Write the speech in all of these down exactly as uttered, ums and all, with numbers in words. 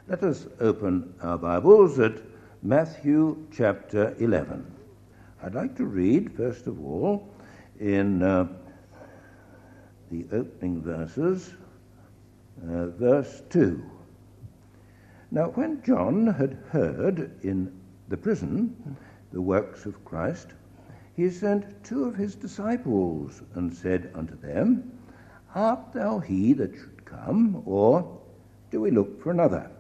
Let us open our Bibles at Matthew chapter eleven. I'd like to read, first of all, in uh, the opening verses, uh, verse two. Now, when John had heard in the prison the works of Christ, he sent two of his disciples and said unto them, Art thou he that should come, or do we look for another?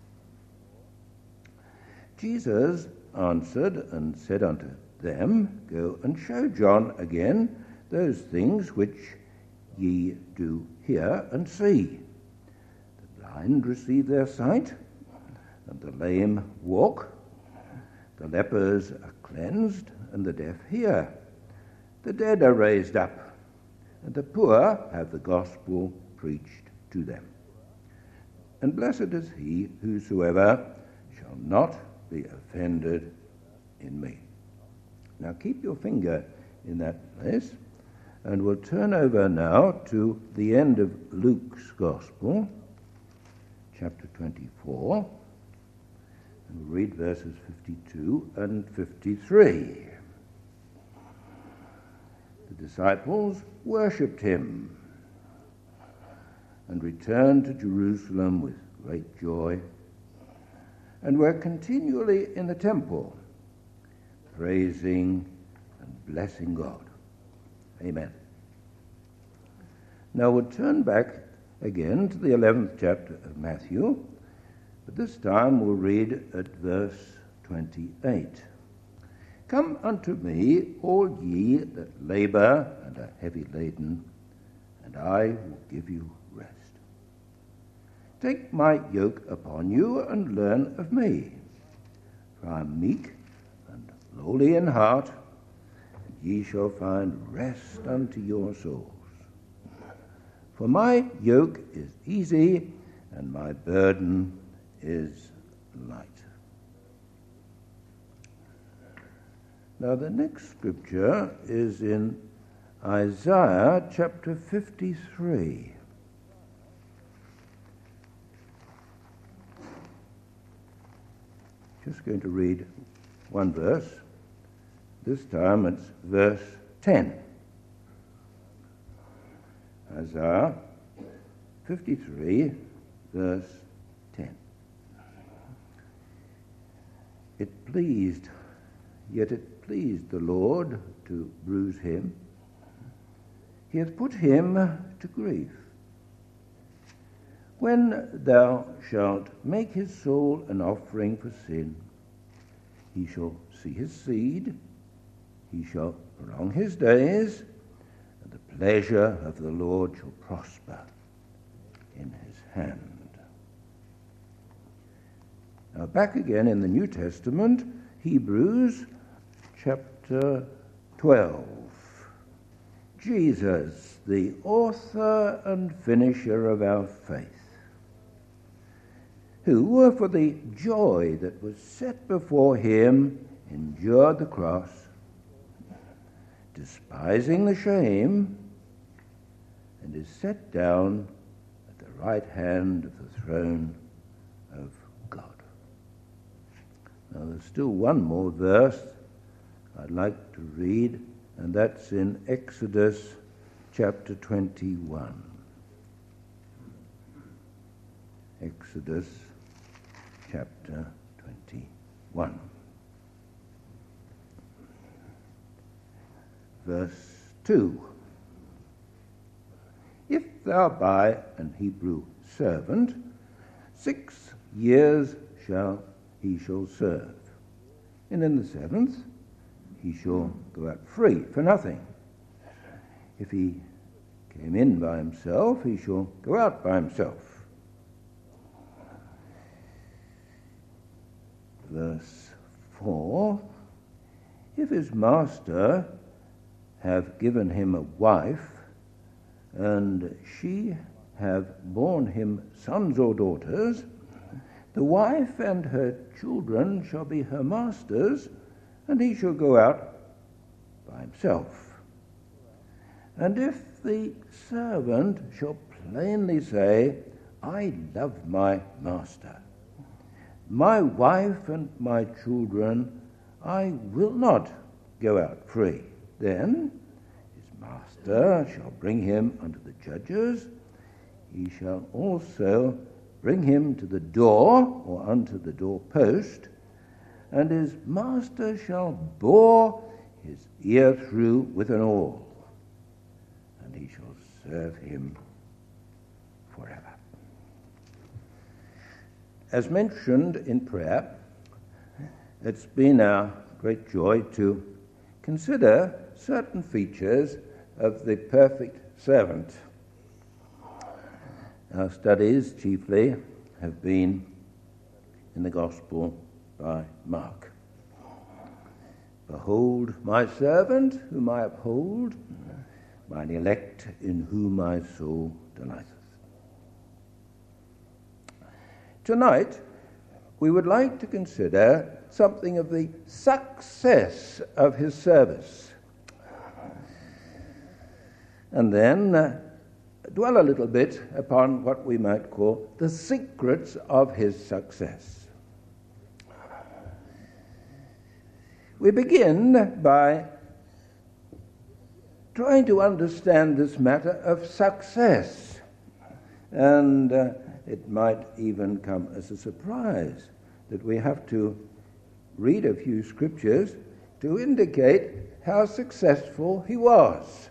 Jesus answered and said unto them, Go and show John again those things which ye do hear and see. The blind receive their sight, and the lame walk. The lepers are cleansed, and the deaf hear. The dead are raised up, and the poor have the gospel preached to them. And blessed is he whosoever shall not be offended in me. Now keep your finger in that place, and we'll turn over now to the end of Luke's Gospel, chapter twenty-four, and we'll read verses fifty-two and fifty-three. The disciples worshipped him and returned to Jerusalem with great joy, and were continually in the temple, praising and blessing God. Amen. Now we'll turn back again to the eleventh chapter of Matthew, but this time we'll read at verse twenty-eight. Come unto me, all ye that labor and are heavy laden, and I will give you rest. Take my yoke upon you and learn of me, for I am meek and lowly in heart, and ye shall find rest unto your souls. For my yoke is easy, and my burden is light. Now the next scripture is in Isaiah chapter fifty-three. Just going to read one verse. This time it's verse ten. Isaiah fifty-three, verse ten. It pleased, yet it pleased the Lord to bruise him. He hath put him to grief. When thou shalt make his soul an offering for sin, he shall see his seed, he shall prolong his days, and the pleasure of the Lord shall prosper in his hand. Now back again in the New Testament, Hebrews chapter twelve. Jesus, the author and finisher of our faith, who, for the joy that was set before him, endured the cross, despising the shame, and is set down at the right hand of the throne of God. Now there's still one more verse I'd like to read, and that's in Exodus chapter twenty-one. Exodus chapter twenty-one. Verse two. If thou buy an Hebrew servant, six years shall he shall serve, and in the seventh he shall go out free for nothing. If he came in by himself, he shall go out by himself. Verse four, if his master have given him a wife, and she have borne him sons or daughters, the wife and her children shall be her master's, and he shall go out by himself. And if the servant shall plainly say, I love my master, my wife and my children I will not go out free. Then his master shall bring him unto the judges. He shall also bring him to the door, or unto the doorpost, and his master shall bore his ear through with an awl, and he shall serve him forever. As mentioned in prayer, it's been our great joy to consider certain features of the perfect servant. Our studies chiefly have been in the Gospel by Mark. Behold my servant whom I uphold, mine elect in whom my soul delighteth. Tonight we would like to consider something of the success of his service, and then uh, dwell a little bit upon what we might call the secrets of his success. We begin by trying to understand this matter of success, and uh, it might even come as a surprise that we have to read a few scriptures to indicate how successful he was.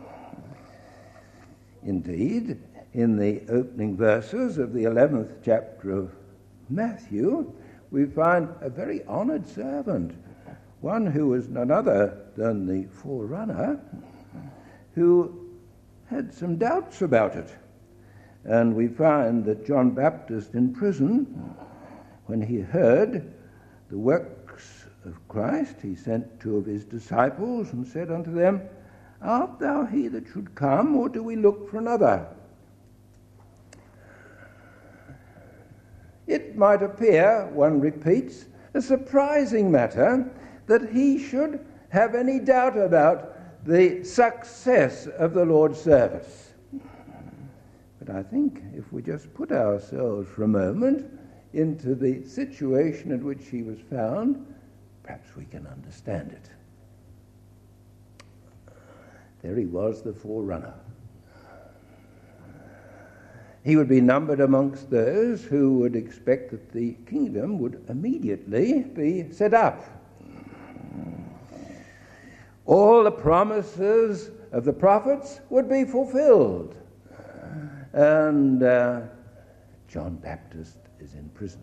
Indeed, in the opening verses of the eleventh chapter of Matthew, we find a very honored servant, one who was none other than the forerunner, who had some doubts about it. And we find that John Baptist in prison, when he heard the works of Christ, he sent two of his disciples and said unto them, Art thou he that should come, or do we look for another? It might appear, one repeats, a surprising matter that he should have any doubt about the success of the Lord's service. But I think if we just put ourselves for a moment into the situation in which he was found, perhaps we can understand it. There he was, the forerunner. He would be numbered amongst those who would expect that the kingdom would immediately be set up. All the promises of the prophets would be fulfilled. And uh, John Baptist is in prison.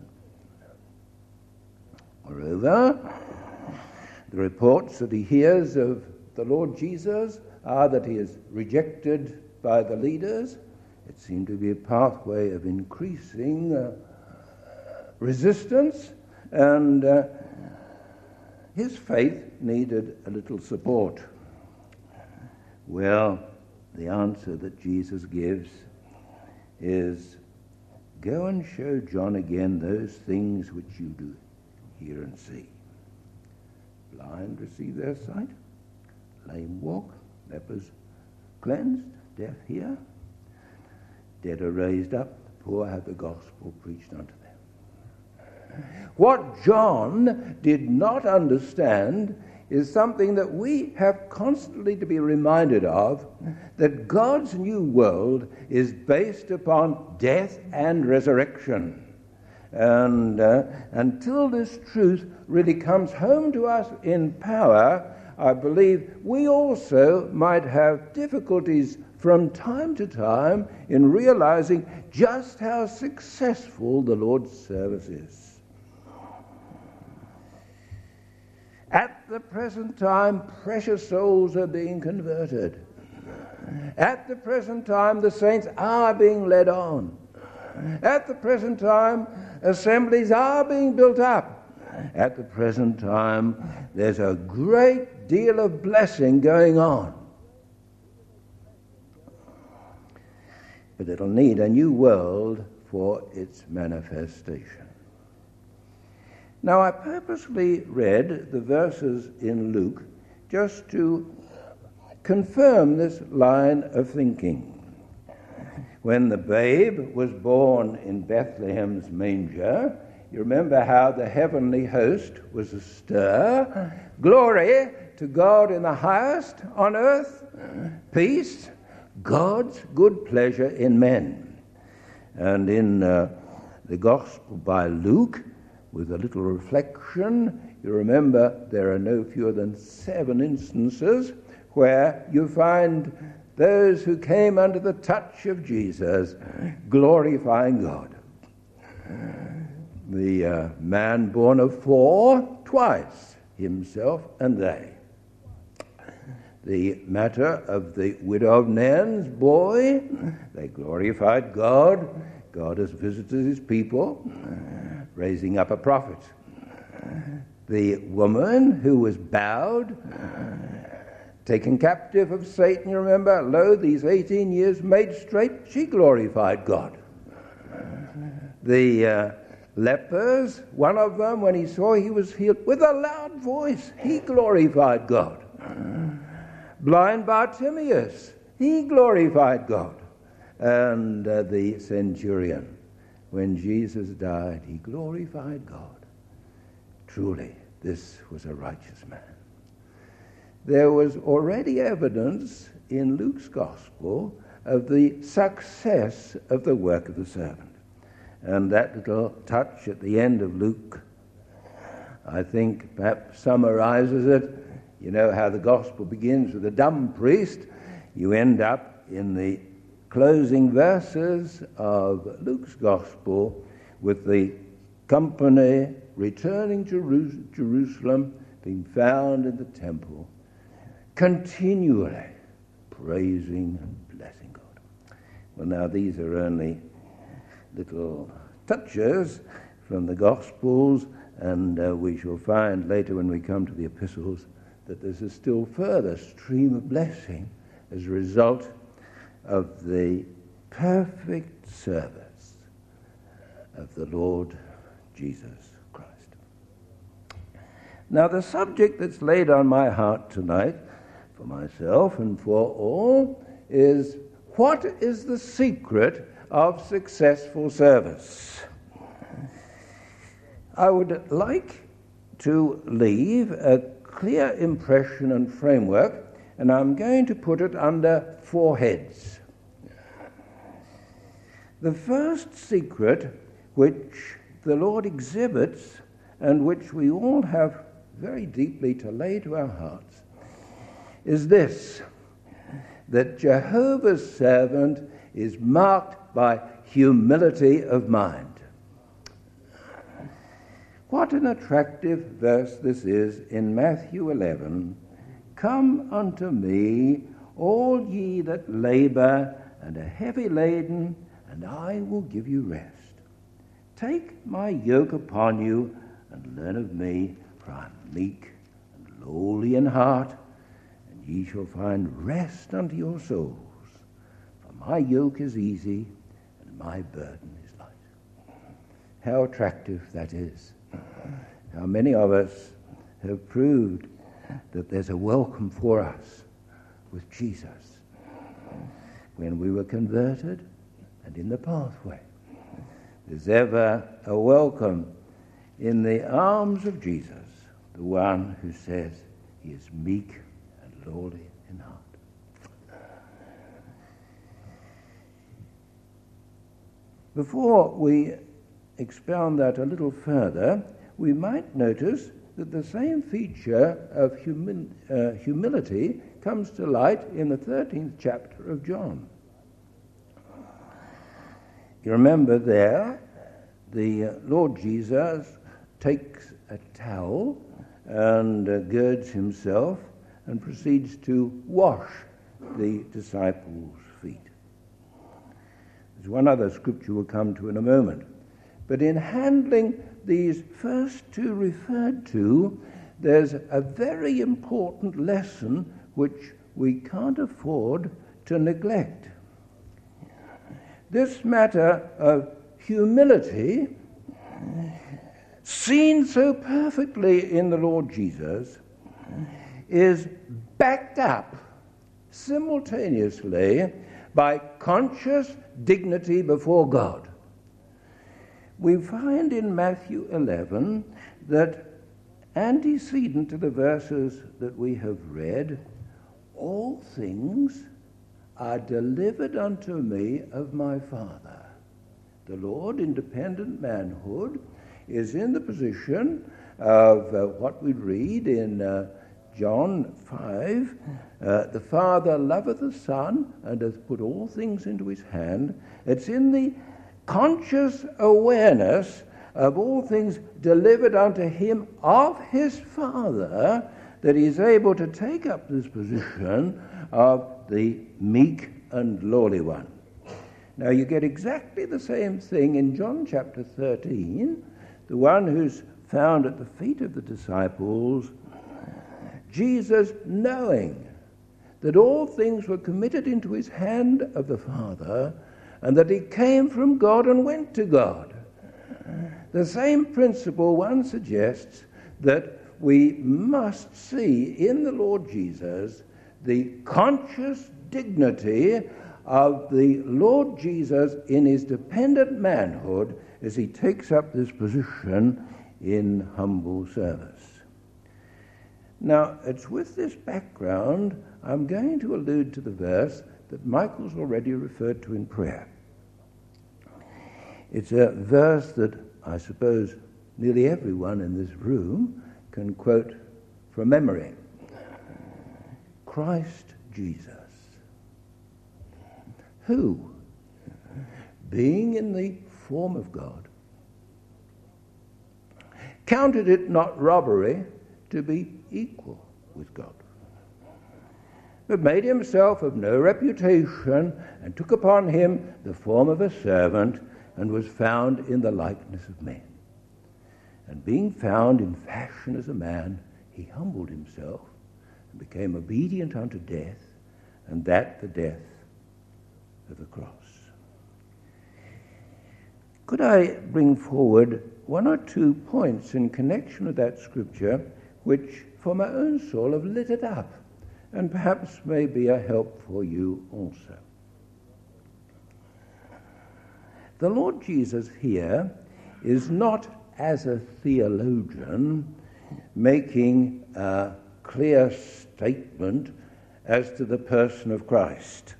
Moreover, the reports that he hears of the Lord Jesus are that he is rejected by the leaders. It seemed to be a pathway of increasing uh, resistance, and uh, his faith needed a little support. Well, the answer that Jesus gives is, go and show John again those things which you do hear and see. Blind receive their sight, lame walk, lepers cleansed, deaf hear, dead are raised up, the poor have the gospel preached unto them. What John did not understand is something that we have constantly to be reminded of, that God's new world is based upon death and resurrection. And uh, until this truth really comes home to us in power, I believe we also might have difficulties from time to time in realizing just how successful the Lord's service is. At the present time, precious souls are being converted. At the present time, the saints are being led on. At the present time, assemblies are being built up. At the present time, there's a great deal of blessing going on. But it'll need a new world for its manifestation. Now, I purposely read the verses in Luke just to confirm this line of thinking. When the babe was born in Bethlehem's manger, You remember how the heavenly host was astir. Glory to God in the highest, on earth, peace, God's good pleasure in men. And in uh, the Gospel by Luke, with a little reflection, you remember there are no fewer than seven instances where you find those who came under the touch of Jesus glorifying God. The uh, man born of four, twice, himself and they. The matter of the widow of Nain's boy, they glorified God. God has visited his people, raising up a prophet. The woman who was bowed, taken captive of Satan, you remember, lo, these eighteen years made straight, she glorified God. The uh, lepers, one of them, when he saw he was healed, with a loud voice, he glorified God. Blind Bartimaeus, he glorified God. And uh, the centurion, when Jesus died, he glorified God. Truly, this was a righteous man. There was already evidence in Luke's Gospel of the success of the work of the servant. And that little touch at the end of Luke, I think, perhaps summarizes it. You know how the Gospel begins with a dumb priest. You end up in the closing verses of Luke's Gospel with the company returning to Jerusalem, being found in the temple, continually praising and blessing God. Well, now these are only little touches from the Gospels, and uh, we shall find later when we come to the epistles that there's a still further stream of blessing as a result of the perfect service of the Lord Jesus Christ. Now, the subject that's laid on my heart tonight, for myself and for all, is what is the secret of successful service? I would like to leave a clear impression and framework, and I'm going to put it under four heads. The first secret which the Lord exhibits and which we all have very deeply to lay to our hearts is this, that Jehovah's servant is marked by humility of mind. What an attractive verse this is in Matthew eleven. Come unto me, all ye that labor and are heavy laden, and I will give you rest. Take my yoke upon you, and learn of me, for I am meek and lowly in heart, and ye shall find rest unto your souls. For my yoke is easy, and my burden is light. How attractive that is. How many of us have proved that there's a welcome for us with Jesus when we were converted and in the pathway. There's ever a welcome in the arms of Jesus, the one who says he is meek and lowly in heart. Before we expound that a little further, we might notice that the same feature of humi- uh, humility comes to light in the thirteenth chapter of John. You remember there, the uh, Lord Jesus takes a towel and uh, girds himself and proceeds to wash the disciples' feet. There's one other scripture we'll come to in a moment. But in handling these first two referred to, there's a very important lesson which we can't afford to neglect. This matter of humility, seen so perfectly in the Lord Jesus, is backed up simultaneously by conscious dignity before God. we find in Matthew eleven that antecedent to the verses that we have read, all things are delivered unto me of my Father. The Lord, in dependent manhood, is in the position of uh, what we read in uh, John five, uh, the Father loveth the Son and hath put all things into his hand. It's in the conscious awareness of all things delivered unto him of his Father that he is able to take up this position of the meek and lowly one. Now you get exactly the same thing in John chapter thirteen, the one who's found at the feet of the disciples, Jesus knowing that all things were committed into his hand of the Father, and that he came from God and went to God. The same principle, one suggests, that we must see in the Lord Jesus the conscious dignity of the Lord Jesus in his dependent manhood as he takes up this position in humble service. Now, it's with this background I'm going to allude to the verse that Michael's already referred to in prayer. It's a verse that I suppose nearly everyone in this room can quote from memory. Christ Jesus, who, being in the form of God, counted it not robbery to be equal with God, but made himself of no reputation, and took upon him the form of a servant, and was found in the likeness of men. And being found in fashion as a man, he humbled himself, and became obedient unto death, and that the death of the cross. Could I bring forward one or two points in connection with that scripture, which for my own soul have lit it up, and perhaps may be a help for you also. The Lord Jesus here is not, as a theologian, making a clear statement as to the person of Christ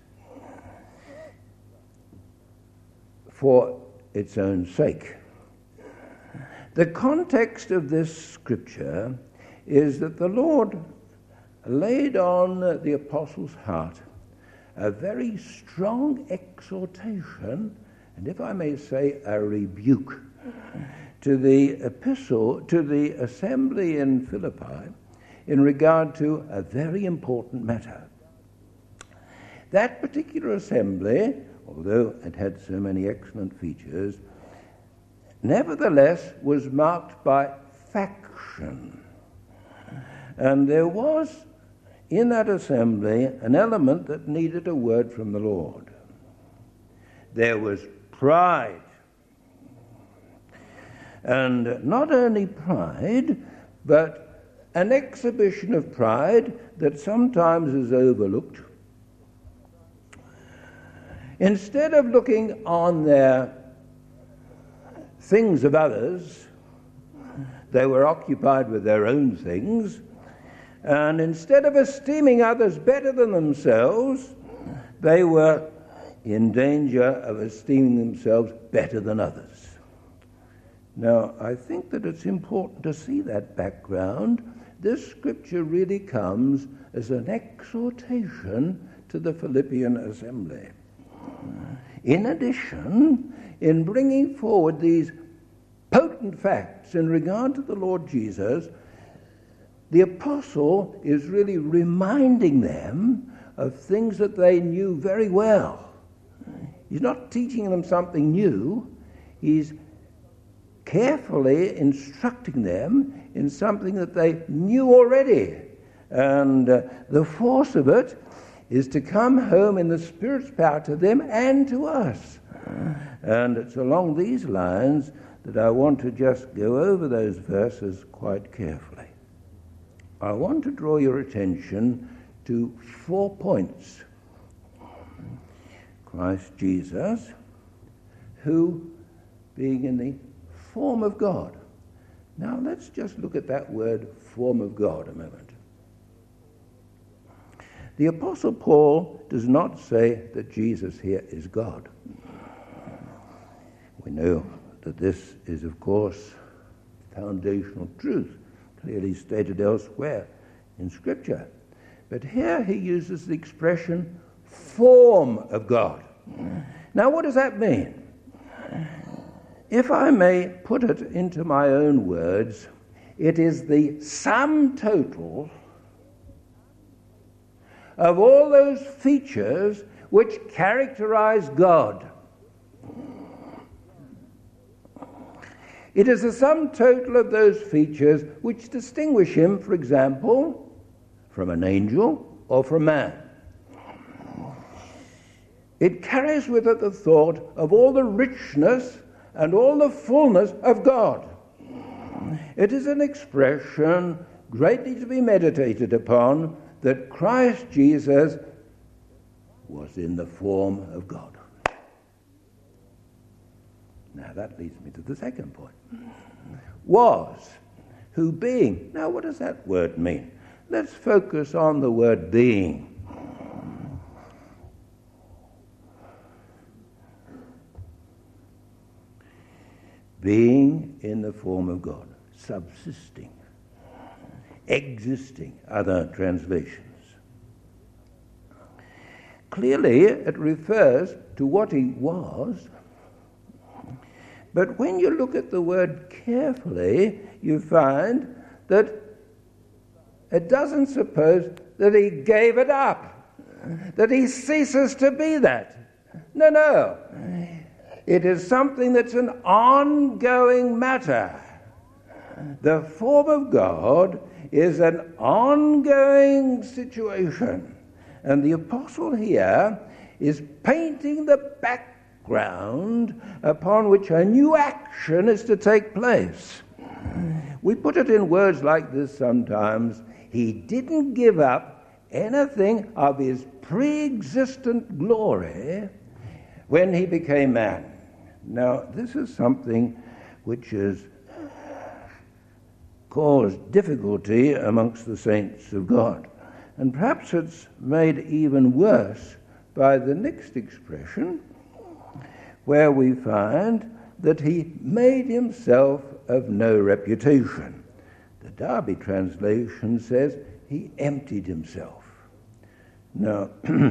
for its own sake. The context of this scripture is that the Lord laid on the apostles' heart a very strong exhortation, and if I may say, a rebuke to the epistle, to the assembly in Philippi in regard to a very important matter. That particular assembly, although it had so many excellent features, nevertheless was marked by faction. And there was in that assembly an element that needed a word from the Lord. There was pride. And not only pride, but an exhibition of pride that sometimes is overlooked. Instead of looking on their things of others, they were occupied with their own things, and instead of esteeming others better than themselves, they were in danger of esteeming themselves better than others. Now, I think that it's important to see that background. This scripture really comes as an exhortation to the Philippian assembly. In addition, in bringing forward these potent facts in regard to the Lord Jesus, the apostle is really reminding them of things that they knew very well. He's not teaching them something new. He's carefully instructing them in something that they knew already. And uh, the force of it is to come home in the Spirit's power to them and to us. And it's along these lines that I want to just go over those verses quite carefully. I want to draw your attention to four points. Christ Jesus, who, being in the form of God. Now let's just look at that word, form of God, a moment. The Apostle Paul does not say that Jesus here is God. We know that this is, of course, foundational truth, clearly stated elsewhere in Scripture. But here he uses the expression form of God. Now what does that mean? If I may put it into my own words, it is the sum total of all those features which characterize God. It is the sum total of those features which distinguish him, for example, from an angel or from man. It carries with it the thought of all the richness and all the fullness of God. It is an expression greatly to be meditated upon that Christ Jesus was in the form of God. Now that leads me to the second point. Was, who being. Now what does that word mean? Let's focus on the word being. Being in the form of God, subsisting, existing, other translations. Clearly it refers to what he was, but when you look at the word carefully, you find that it doesn't suppose that he gave it up, that he ceases to be that. No, no. It is something that's an ongoing matter. The form of God is an ongoing situation. And the apostle here is painting the background upon which a new action is to take place. We put it in words like this sometimes. He didn't give up anything of his pre-existent glory when he became man. Now, this is something which has caused difficulty amongst the saints of God. And perhaps it's made even worse by the next expression, where we find that he made himself of no reputation. The Darby translation says he emptied himself. Now,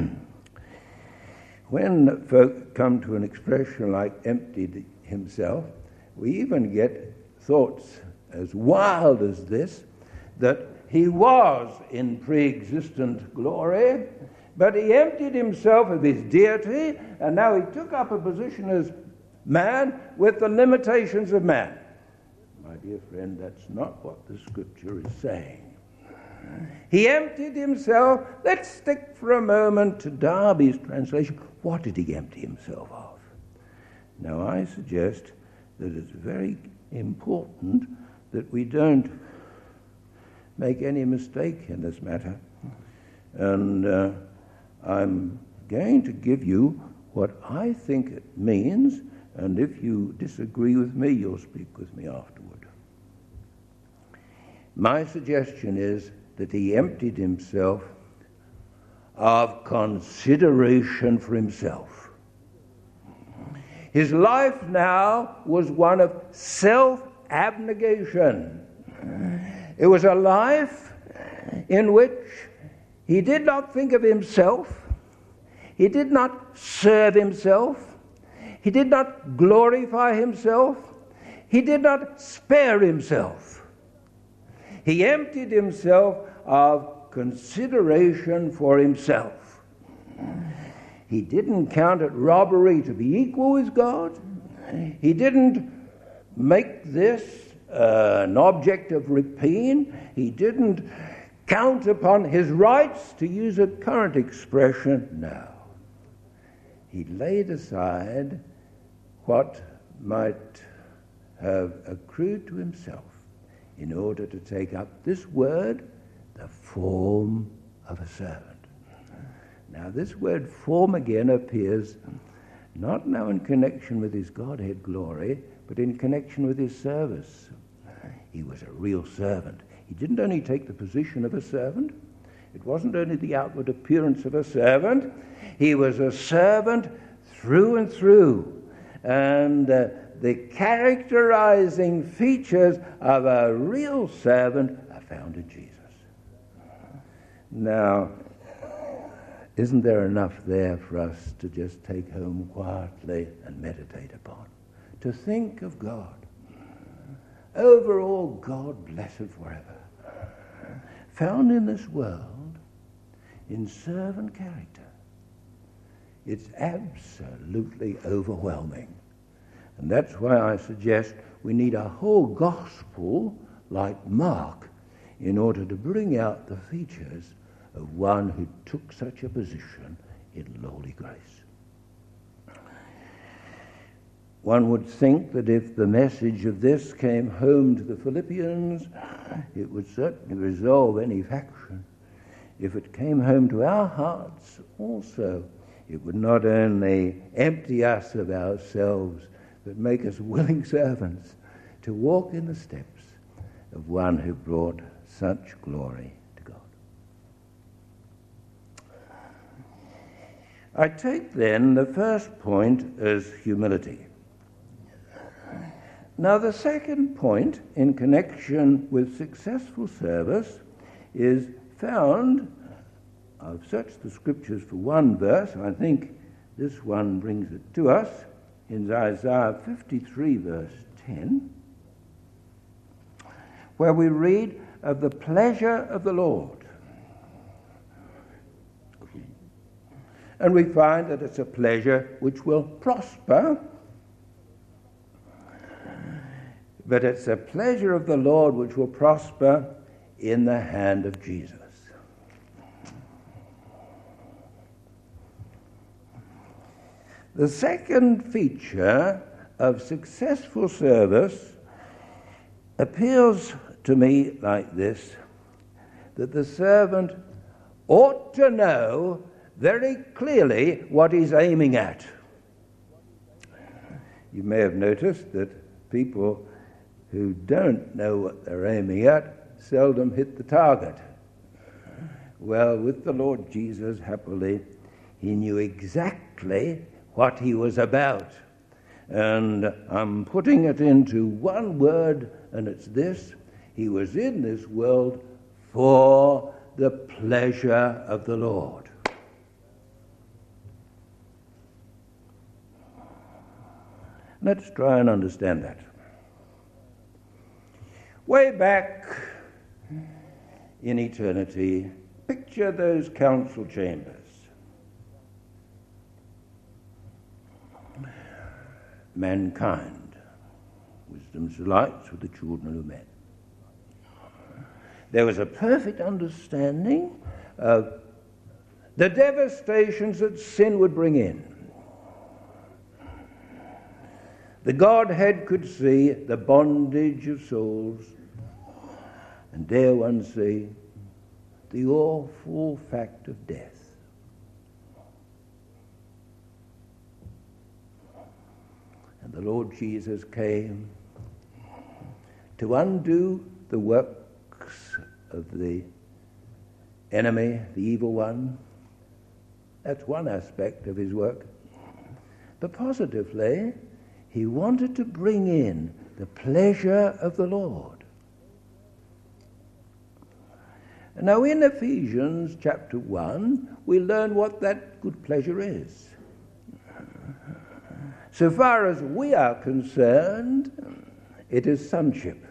when folk come to an expression like emptied himself, we even get thoughts as wild as this, that he was in pre-existent glory, but he emptied himself of his deity, and now he took up a position as man with the limitations of man. My dear friend, that's not what the Scripture is saying. He emptied himself. Let's stick for a moment to Darby's translation. What did he empty himself of? Now, I suggest that it's very important that we don't make any mistake in this matter. And uh, I'm going to give you what I think it means, and if you disagree with me, you'll speak with me afterward. My suggestion is that he emptied himself of consideration for himself. His life now was one of self-abnegation. It was a life in which he did not think of himself. He did not serve himself. He did not glorify himself. He did not spare himself. He emptied himself of consideration for himself. He didn't count it robbery to be equal with God. He didn't make this uh, an object of rapine. He didn't count upon his rights, to use a current expression. No. He laid aside what might have accrued to himself in order to take up this word, the form of a servant. Now, this word form again appears not now in connection with his Godhead glory, but in connection with his service. He was a real servant. He didn't only take the position of a servant. It wasn't only the outward appearance of a servant. He was a servant through and through. And uh, the characterizing features of a real servant are found in Jesus. Now, isn't there enough there for us to just take home quietly and meditate upon? To think of God. Over all, God blessed forever. Found in this world in servant character. It's absolutely overwhelming. And that's why I suggest we need a whole gospel like Mark in order to bring out the features of one who took such a position in lowly grace. One would think that if the message of this came home to the Philippians, it would certainly resolve any faction. If it came home to our hearts also, it would not only empty us of ourselves, but make us willing servants to walk in the steps of one who brought such glory to God. I take then the first point as humility. Now, the second point in connection with successful service is found, I've searched the scriptures for one verse, I think this one brings it to us, in Isaiah fifty-three, verse ten, where we read of the pleasure of the Lord. And we find that it's a pleasure which will prosper, but it's a pleasure of the Lord which will prosper in the hand of Jesus. The second feature of successful service appeals to me like this, that the servant ought to know very clearly what he's aiming at. You may have noticed that people who don't know what they're aiming at seldom hit the target. Well, with the Lord Jesus, happily, he knew exactly what he was about. And I'm putting it into one word, and it's this: he was in this world for the pleasure of the Lord. Let's try and understand that. Way back in eternity, picture those council chambers. Mankind, wisdom's delights with the children of men. There was a perfect understanding of the devastations that sin would bring in. The Godhead could see the bondage of souls, and dare one see the awful fact of death. And the Lord Jesus came to undo the works of the enemy, the evil one. That's one aspect of his work. But positively, he wanted to bring in the pleasure of the Lord. Now in Ephesians chapter one, we learn what that good pleasure is. So far as we are concerned, it is sonship.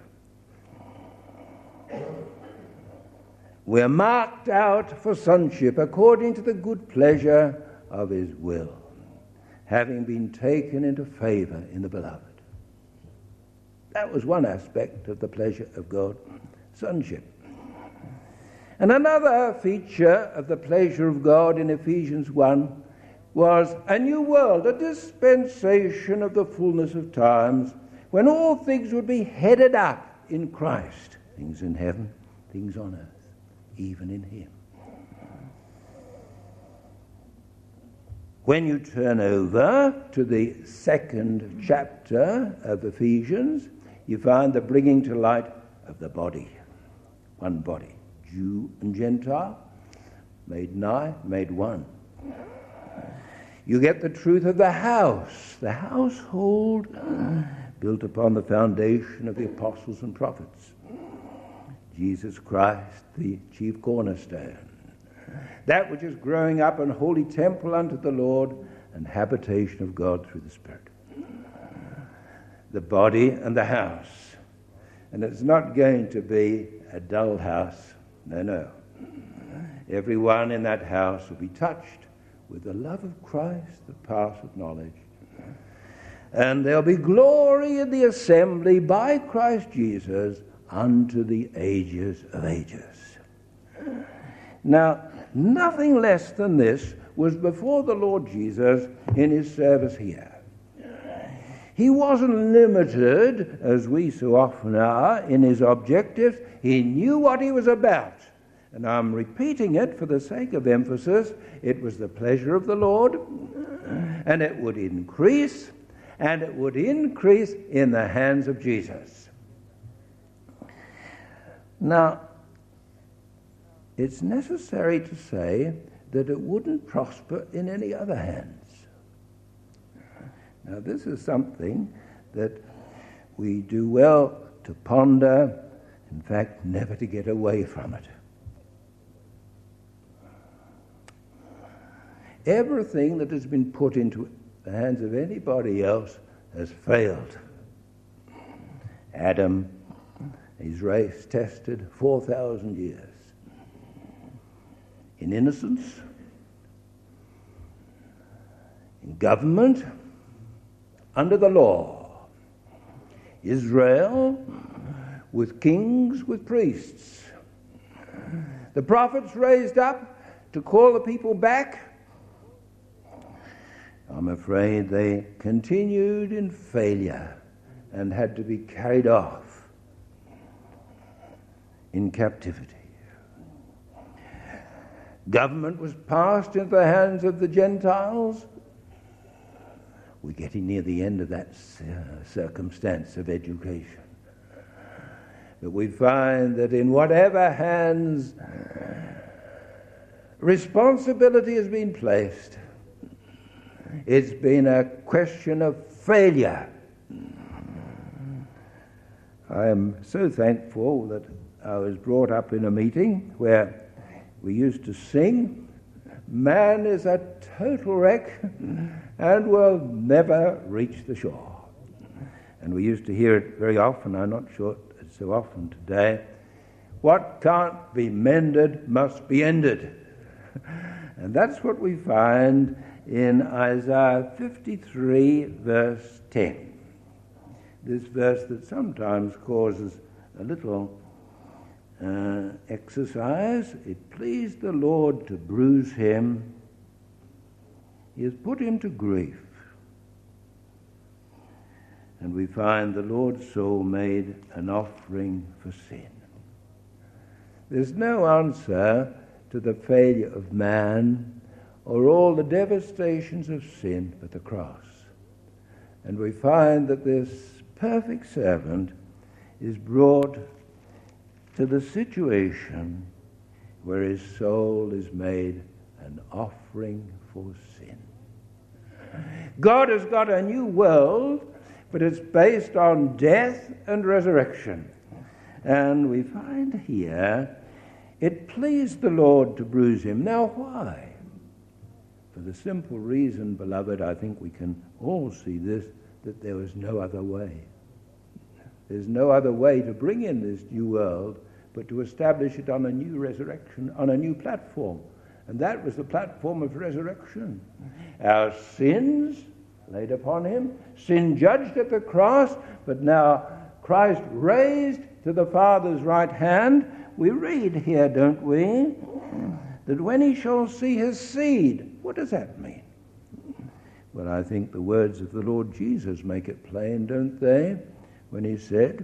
We're marked out for sonship according to the good pleasure of his will, having been taken into favor in the beloved. That was one aspect of the pleasure of God, sonship. And another feature of the pleasure of God in Ephesians one was a new world, a dispensation of the fullness of times, when all things would be headed up in Christ, things in heaven, things on earth, even in him. When you turn over to the second chapter of Ephesians, you find the bringing to light of the body. One body, Jew and Gentile, made nigh, made one. You get the truth of the house, the household built upon the foundation of the apostles and prophets. Jesus Christ, the chief cornerstone. That which is growing up an holy temple unto the Lord and habitation of God through the Spirit. The body and the house. And it's not going to be a dull house. No, no. Everyone in that house will be touched with the love of Christ that passeth knowledge. And there'll be glory in the assembly by Christ Jesus unto the ages of ages. Now, nothing less than this was before the Lord Jesus in his service here. He wasn't limited, as we so often are, in his objectives. He knew what he was about. And I'm repeating it for the sake of emphasis. It was the pleasure of the Lord, and it would increase, and it would increase in the hands of Jesus. Now, it's necessary to say that it wouldn't prosper in any other hands. Now, this is something that we do well to ponder, in fact, never to get away from it. Everything that has been put into the hands of anybody else has failed. Adam, his race tested four thousand years. In innocence, in government, under the law. Israel, with kings, with priests. The prophets raised up to call the people back. I'm afraid they continued in failure and had to be carried off in captivity. Government was passed into the hands of the Gentiles. We're getting near the end of that uh, circumstance of education. But we find that in whatever hands responsibility has been placed, it's been a question of failure. I am so thankful that I was brought up in a meeting where we used to sing, "Man is a total wreck and will never reach the shore." And we used to hear it very often. I'm not sure it's so often today. What can't be mended must be ended. And that's what we find in Isaiah fifty-three, verse ten. This verse that sometimes causes a little uh, exercise. It pleased the Lord to bruise him. He has put him to grief. And we find the Lord's soul made an offering for sin. There's no answer to the failure of man or all the devastations of sin but the cross. And we find that this perfect servant is brought to the situation where his soul is made an offering for sin. God has got a new world, but it's based on death and resurrection. And we find here, it pleased the Lord to bruise him. Now why? For the simple reason, beloved, I think we can all see this, that there was no other way. There's no other way to bring in this new world but to establish it on a new resurrection, on a new platform. And that was the platform of resurrection. Our sins laid upon him, sin judged at the cross, but now Christ raised to the Father's right hand. We read here, don't we, that when he shall see his seed. What does that mean? Well, I think the words of the Lord Jesus make it plain, don't they? When he said,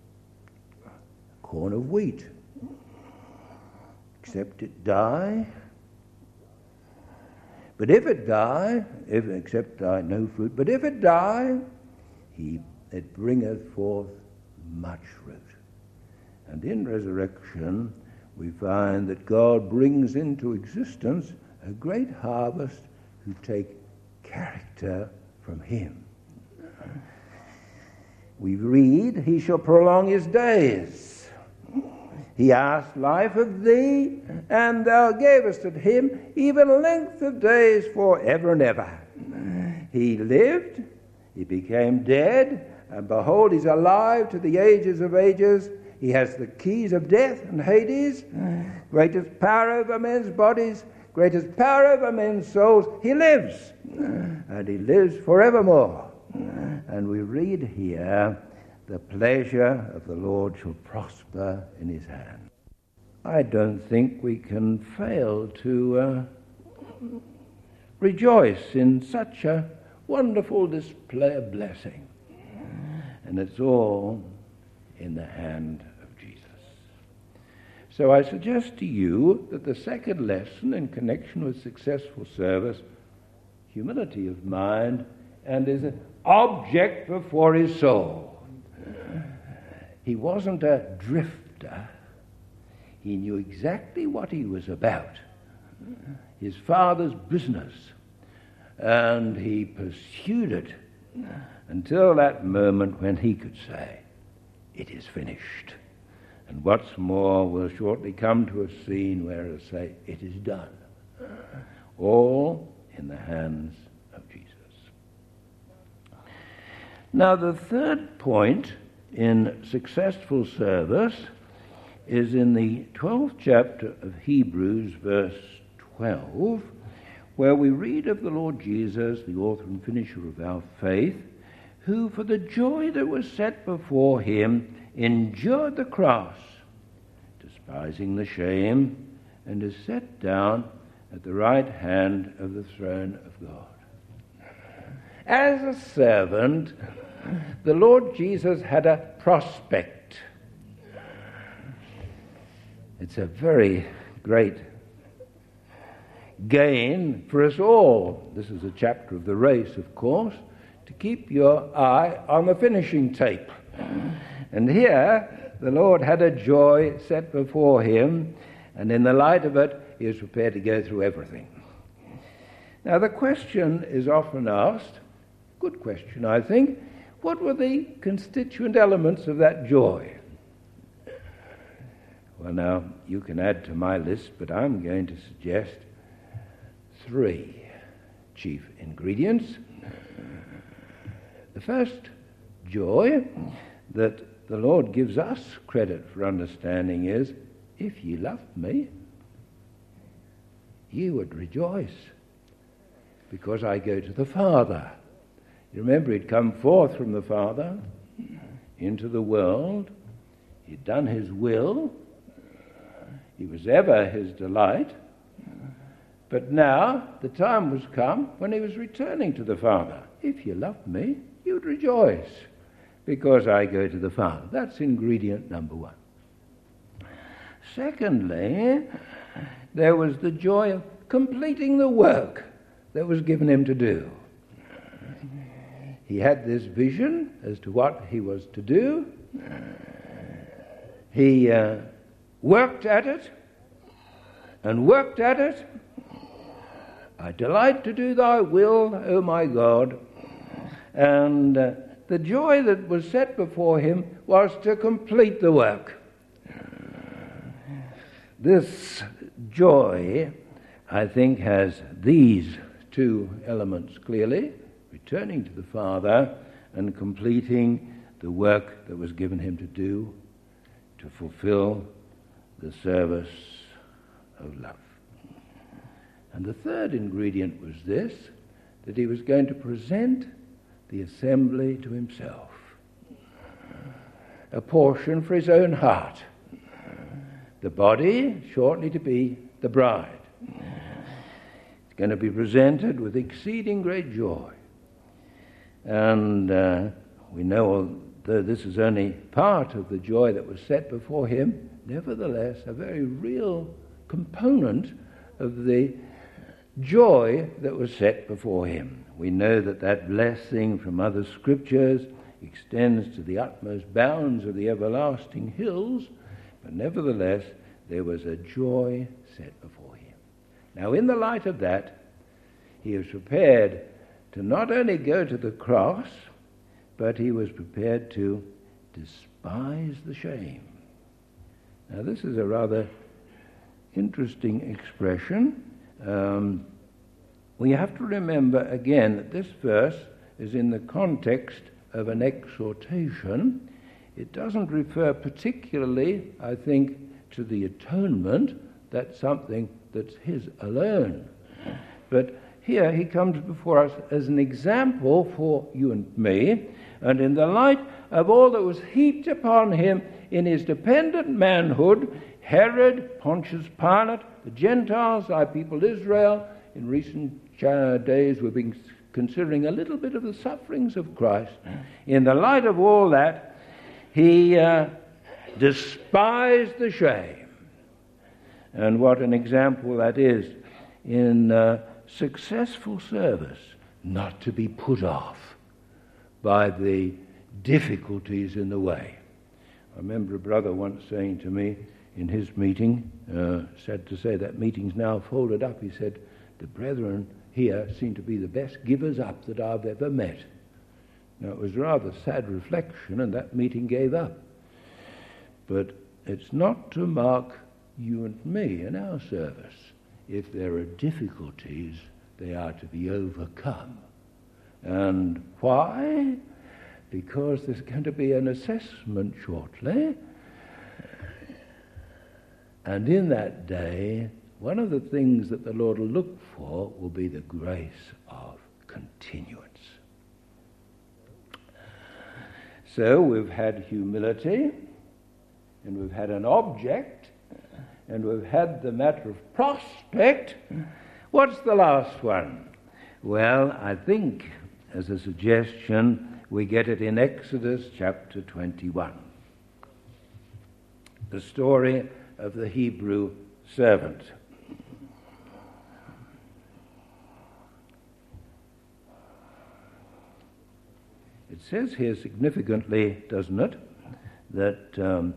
corn of wheat, except it die. But if it die, if except die no fruit, but if it die, he it bringeth forth much fruit. And in resurrection, we find that God brings into existence a great harvest who take character from him. We read, he shall prolong his days. He asked life of thee, and thou gavest it him even length of days for ever and ever. He lived, he became dead, and behold, he's alive to the ages of ages. He has the keys of death and Hades, greatest power over men's bodies, greatest power over men's souls. He lives, and he lives forevermore. And we read here, the pleasure of the Lord shall prosper in his hand. I don't think we can fail to uh, rejoice in such a wonderful display of blessing. And it's all in the hand of Jesus. So I suggest to you that the second lesson in connection with successful service, humility of mind, and is an object before his soul. He wasn't a drifter. He knew exactly what he was about, his Father's business, and he pursued it until that moment when he could say, it is finished. And what's more, we'll shortly come to a scene where it'll say, it is done. All in the hands of Jesus. Now, the third point in successful service is in the twelfth chapter of Hebrews, verse twelve, where we read of the Lord Jesus, the author and finisher of our faith, who for the joy that was set before him endured the cross, despising the shame, and is set down at the right hand of the throne of God. As a servant, the Lord Jesus had a prospect. It's a very great gain for us all. This is a chapter of the race, of course, to keep your eye on the finishing tape. And here, the Lord had a joy set before him, and in the light of it, he was prepared to go through everything. Now, the question is often asked, good question, I think, what were the constituent elements of that joy? Well, now, you can add to my list, but I'm going to suggest three chief ingredients. The first joy that the Lord gives us credit for understanding is, if ye loved me, ye would rejoice, because I go to the Father. You remember, he'd come forth from the Father into the world. He'd done his will. He was ever his delight. But now the time was come when he was returning to the Father. If you loved me, you'd rejoice, because I go to the Father. That's ingredient number one. Secondly, there was the joy of completing the work that was given him to do. He had this vision as to what he was to do. He uh, worked at it and worked at it. I delight to do thy will, O my God. And uh, the joy that was set before him was to complete the work. This joy, I think, has these two elements clearly: returning to the Father and completing the work that was given him to do, to fulfill the service of love. And the third ingredient was this, that he was going to present the assembly to himself, a portion for his own heart, the body shortly to be the bride. It's going to be presented with exceeding great joy. And uh, we know, although this is only part of the joy that was set before him, nevertheless a very real component of the joy that was set before him. We know that that blessing from other scriptures extends to the utmost bounds of the everlasting hills, but nevertheless there was a joy set before him. Now, in the light of that, he was prepared to not only go to the cross, but he was prepared to despise the shame. Now, this is a rather interesting expression. Um, we have to remember again that this verse is in the context of an exhortation. It doesn't refer particularly, I think, to the atonement. That's something that's his alone. But here he comes before us as an example for you and me, and in the light of all that was heaped upon him in his dependent manhood, Herod, Pontius Pilate, the Gentiles, our people Israel. In recent uh, days we've been considering a little bit of the sufferings of Christ. In the light of all that, he uh, despised the shame. And what an example that is in uh, successful service, not to be put off by the difficulties in the way. I remember a brother once saying to me in his meeting, uh, sad to say that meeting's now folded up, he said, the brethren here seem to be the best givers up that I've ever met. Now, it was rather sad reflection, and that meeting gave up. But it's not to mark you and me in our service. If there are difficulties, they are to be overcome. And why? Because there's going to be an assessment shortly. And in that day, one of the things that the Lord will look for will be the grace of continuance. So we've had humility, and we've had an object, and we've had the matter of prospect. What's the last one? Well, I think, as a suggestion, we get it in Exodus chapter twenty-one. The story of the Hebrew servant. It says here significantly, doesn't it, that um,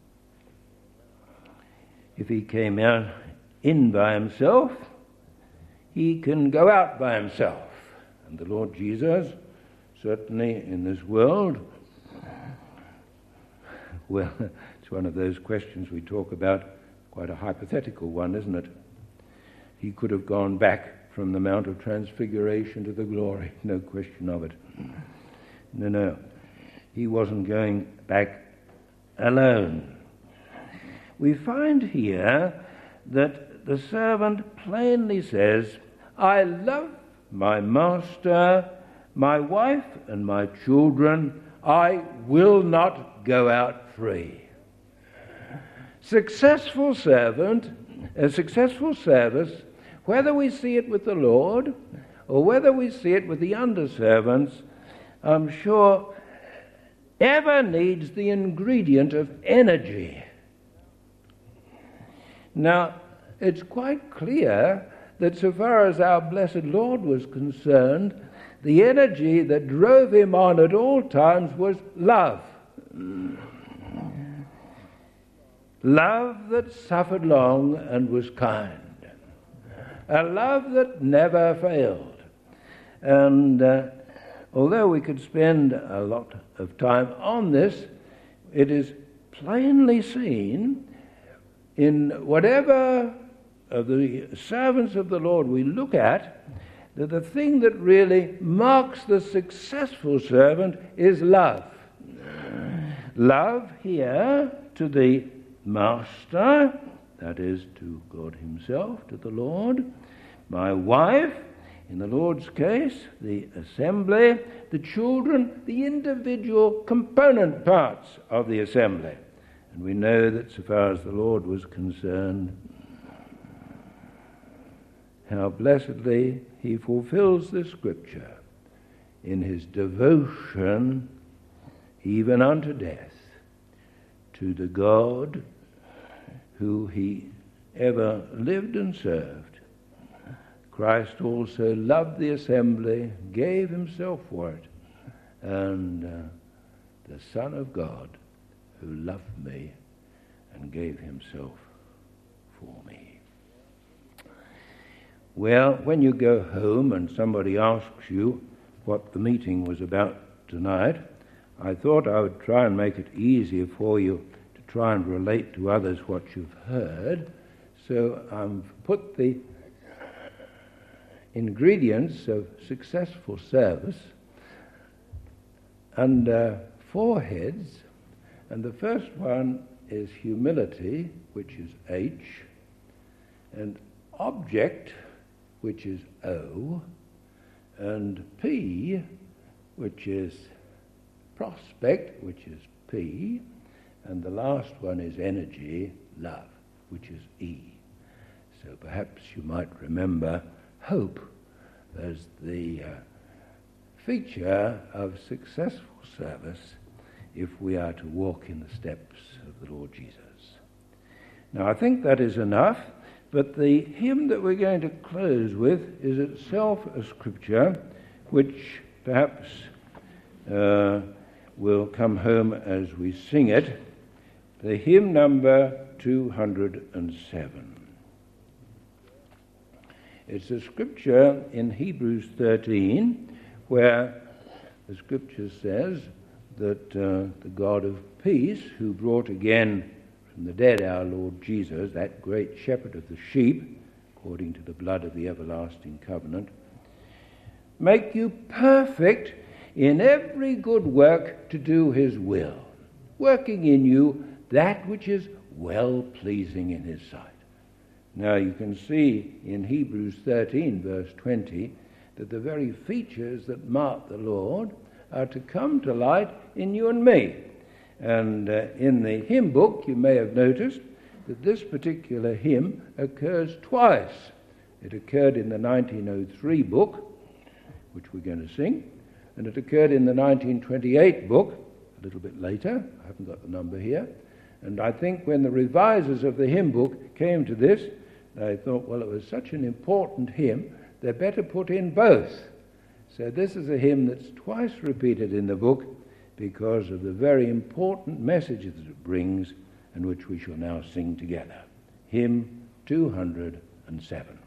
if he came out in by himself, he can go out by himself. And the Lord Jesus, certainly in this world, well, it's one of those questions we talk about, quite a hypothetical one, isn't it? He could have gone back from the Mount of Transfiguration to the glory, no question of it. No, no, he wasn't going back alone. We find here that the servant plainly says, I love my master, my wife and my children. I will not go out free. Successful servant, a successful service, whether we see it with the Lord or whether we see it with the underservants, I'm sure ever needs the ingredient of energy. Now, it's quite clear that so far as our blessed Lord was concerned, the energy that drove him on at all times was love. Love that suffered long and was kind. A love that never failed. And uh, although we could spend a lot of time on this, it is plainly seen in whatever of the servants of the Lord we look at, that the thing that really marks the successful servant is love. Love here to the master, that is to God himself, to the Lord. My wife, in the Lord's case, the assembly, the children, the individual component parts of the assembly. And we know that so far as the Lord was concerned, how blessedly he fulfills the scripture in his devotion even unto death to the God who he ever lived and served, Christ also loved the assembly, gave himself for it, and uh, the Son of God, who loved me and gave himself for me. Well, when you go home and somebody asks you what the meeting was about tonight, I thought I would try and make it easier for you to try and relate to others what you've heard. So I've put the ingredients of successful service under four heads, and the first one is humility, which is H, and object, which is O, and P, which is prospect, which is P, and the last one is energy, love, which is E. So perhaps you might remember hope as the uh, feature of successful service if we are to walk in the steps of the Lord Jesus. Now, I think that is enough, but the hymn that we're going to close with is itself a scripture which perhaps uh, will come home as we sing it. The hymn number two hundred seven. It's a scripture in Hebrews thirteen where the scripture says that uh, the God of peace, who brought again from the dead our Lord Jesus, that great shepherd of the sheep, according to the blood of the everlasting covenant, make you perfect in every good work to do his will, working in you that which is well-pleasing in his sight. Now you can see in Hebrews thirteen, verse twenty, that the very features that mark the Lord are to come to light in you and me. And uh, in the hymn book, you may have noticed that this particular hymn occurs twice. It occurred in the nineteen oh three book, which we're going to sing, and it occurred in the nineteen twenty-eight book, a little bit later. I haven't got the number here. And I think when the revisers of the hymn book came to this, they thought, well, it was such an important hymn, they better put in both. So this is a hymn that's twice repeated in the book because of the very important messages that it brings, and which we shall now sing together. Hymn two hundred seven.